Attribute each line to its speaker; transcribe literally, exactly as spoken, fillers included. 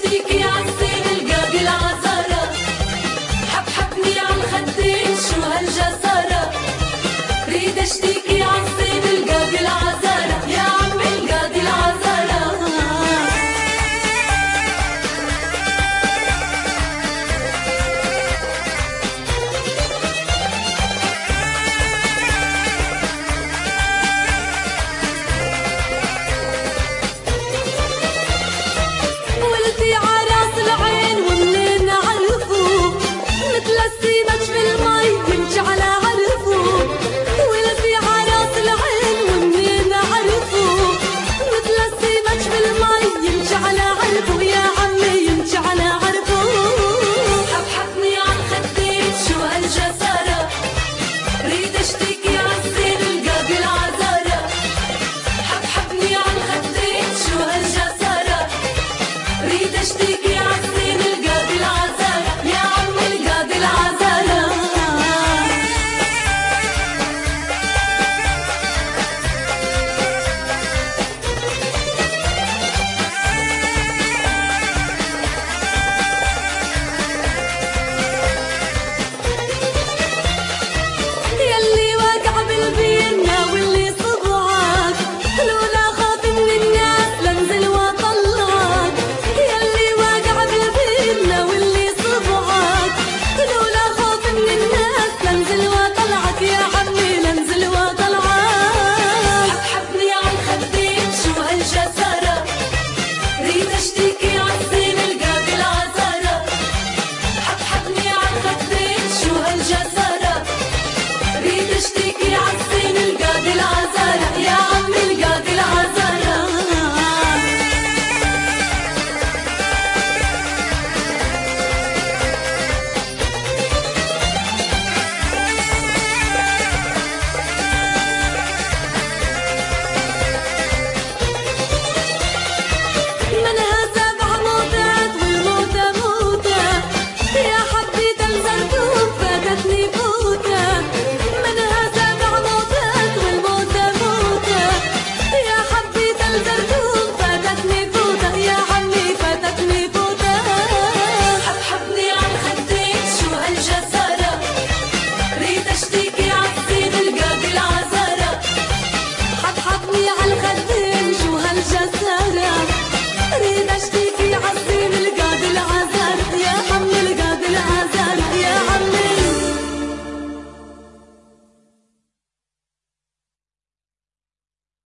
Speaker 1: اشتكي عالزين القاضي العذارى، حبحبني عالخدين شو هالجسارة، ريد اشتكي عالزين القاضي العذارى، يا عمي القاضي العذارى. ولدي عراس العين ومنين عرفوه، مثل السمك في المي يمشي على عرفوه. ولدي عراس العين ومنين عرفوه، مثل السمك في المي يمشي على عرفوه، يا عمي يمشي على عرفوه. حبحبني عالخدين شو هالجسارة، ريد اشتكي عالزين القاضي العذارى، حبحبني عالخدين شو هالجسارة، ريد اشتكي